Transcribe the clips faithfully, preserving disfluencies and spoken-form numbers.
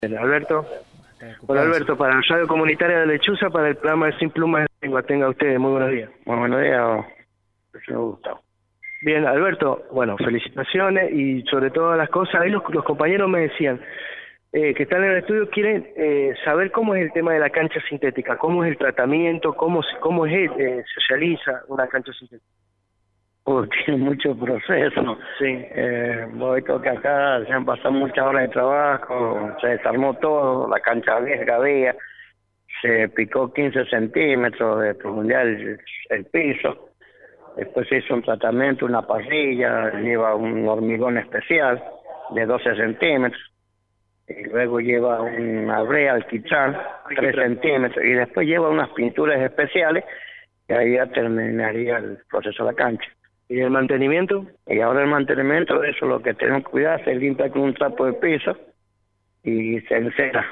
Alberto. Bueno, Alberto, para la radio comunitaria de Lechuza, para el programa de Sin Plumas de Lengua. Tenga ustedes muy buenos días. Muy buenos días, señor Gustavo. Bien, Alberto, bueno, felicitaciones y sobre todas las cosas, ahí los, los compañeros me decían eh, que están en el estudio, quieren eh, saber cómo es el tema de la cancha sintética, cómo es el tratamiento, cómo, cómo es, eh, se realiza una cancha sintética. Pues tiene mucho proceso. Sí. Eh, voy que acá se han pasado muchas horas de trabajo, se desarmó todo, la cancha vieja que había, se picó quince centímetros de profundidad el, el piso, después se hizo un tratamiento, una parrilla, lleva un hormigón especial de doce centímetros, y luego lleva una brea alquitrán, tres centímetros, y después lleva unas pinturas especiales, y ahí ya terminaría el proceso de la cancha. ¿Y el mantenimiento? Y ahora el mantenimiento, eso lo que tenemos que cuidar, se limpia con un trapo de piso y se encera.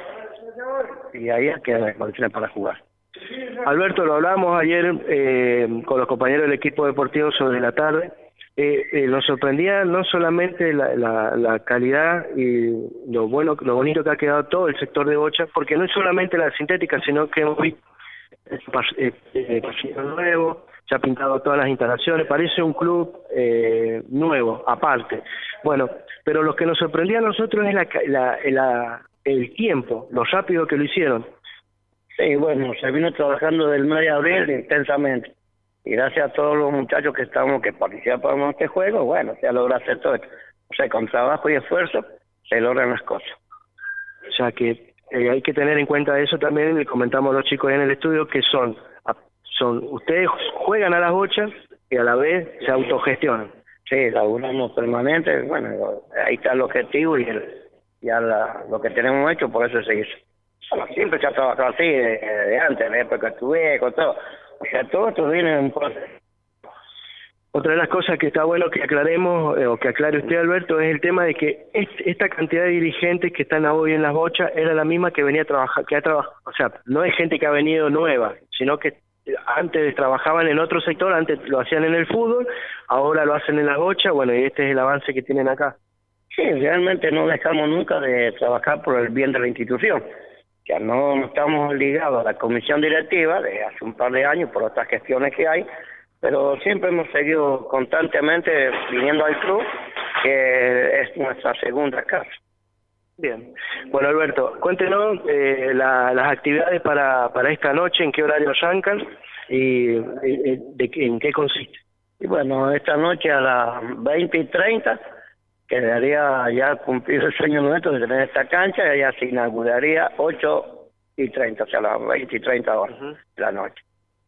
Y ahí queda la condiciones para jugar. Alberto, lo hablamos ayer eh, con los compañeros del equipo deportivo sobre la tarde. Eh, eh, nos sorprendía no solamente la, la, la calidad y lo bueno, lo bonito que ha quedado todo el sector de bocha, porque no es solamente la sintética, sino que hemos visto eh, eh, pasillo nuevo, se ha pintado todas las instalaciones, parece un club eh, nuevo, aparte. Bueno, pero lo que nos sorprendía a nosotros es la, la, la, el tiempo, lo rápido que lo hicieron. Sí, bueno, se vino trabajando del mes de abril intensamente. Y gracias a todos los muchachos que estamos, que participan en este juego, bueno, se logra hacer todo esto. O sea, con trabajo y esfuerzo se logran las cosas. O sea que eh, hay que tener en cuenta eso también, le comentamos a los chicos ahí en el estudio, que son, son ustedes juegan a las bochas y a la vez se autogestionan. Sí, laburamos permanente, bueno, ahí está el objetivo y el, ya la, lo que tenemos hecho, por eso se hizo. Bueno, siempre se ha trabajado así, de, de antes, de la época que estuve, con todo. O sea, todo esto viene en un proceso. Otra de las cosas que está bueno que aclaremos, eh, o que aclare usted, Alberto, es el tema de que este, esta cantidad de dirigentes que están hoy en las bochas era la misma que venía a trabajar, que ha trabajado, o sea, no es gente que ha venido nueva, sino que antes trabajaban en otro sector, antes lo hacían en el fútbol, ahora lo hacen en las bochas, bueno, y este es el avance que tienen acá. Sí, realmente no dejamos nunca de trabajar por el bien de la institución. Ya no, no estamos ligados a la comisión directiva de hace un par de años por otras gestiones que hay, pero siempre hemos seguido constantemente viniendo al club, que es nuestra segunda casa. Bien. Bueno, Alberto, cuéntenos eh, la, las actividades para, para esta noche, en qué horario arrancan y eh, de, en qué consiste. Y bueno, esta noche a las veinte y treinta quedaría ya cumplido el sueño nuestro de tener esta cancha, y ya se inauguraría ocho y treinta, o sea, a las veinte y treinta horas uh-huh. de la noche.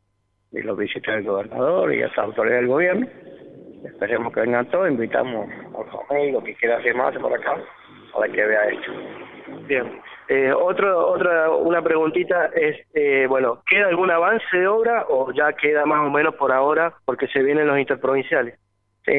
Y los visitas del gobernador y esa autoridad del gobierno. Esperemos que vengan todos, invitamos a los amigos que quieran firmarse por acá, para que vea esto. Bien. Eh, otro, otra, una preguntita es, eh, bueno, ¿queda algún avance de obra o ya queda más o menos por ahora porque se vienen los interprovinciales? Sí,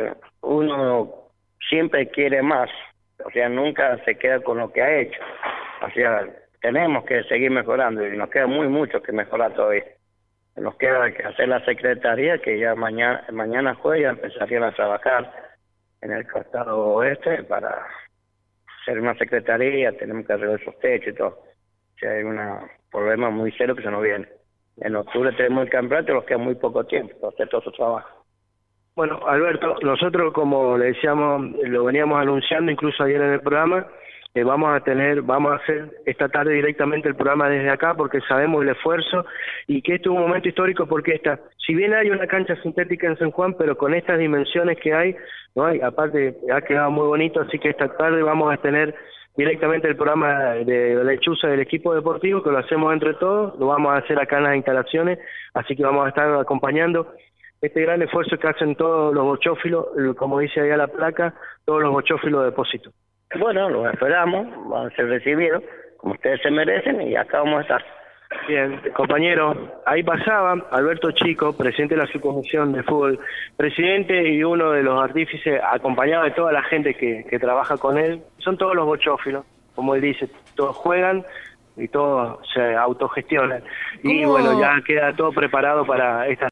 uno siempre quiere más, o sea, nunca se queda con lo que ha hecho. O sea, tenemos que seguir mejorando y nos queda muy mucho que mejorar todavía. Nos queda que hacer la secretaría, que ya mañana mañana jueves ya empezarían a trabajar en el costado oeste para hacer una secretaría, tenemos que arreglar esos techos y todo. O sea, hay un problema muy serio que se nos viene. En octubre tenemos el campeonato y nos queda muy poco tiempo para hacer todo su trabajo. Bueno, Alberto, nosotros, como le decíamos, lo veníamos anunciando incluso ayer en el programa, eh, vamos a tener, vamos a hacer esta tarde directamente el programa desde acá porque sabemos el esfuerzo y que este es un momento histórico porque esta, si bien hay una cancha sintética en San Juan, pero con estas dimensiones que hay, no hay, aparte ha quedado muy bonito, así que esta tarde vamos a tener directamente el programa de Lechuza del equipo deportivo, que lo hacemos entre todos, lo vamos a hacer acá en las instalaciones, así que vamos a estar acompañando este gran esfuerzo que hacen todos los bochófilos, como dice ahí a la placa, todos los bochófilos de Depósito. Bueno, los esperamos, van a ser recibidos, como ustedes se merecen, y acá vamos a estar. Bien, compañero, ahí pasaba Alberto Chico, presidente de la subcomisión de fútbol, presidente y uno de los artífices, acompañado de toda la gente que, que trabaja con él, son todos los bochófilos, como él dice, todos juegan y todos se autogestionan. Y bueno, ya queda todo preparado para esta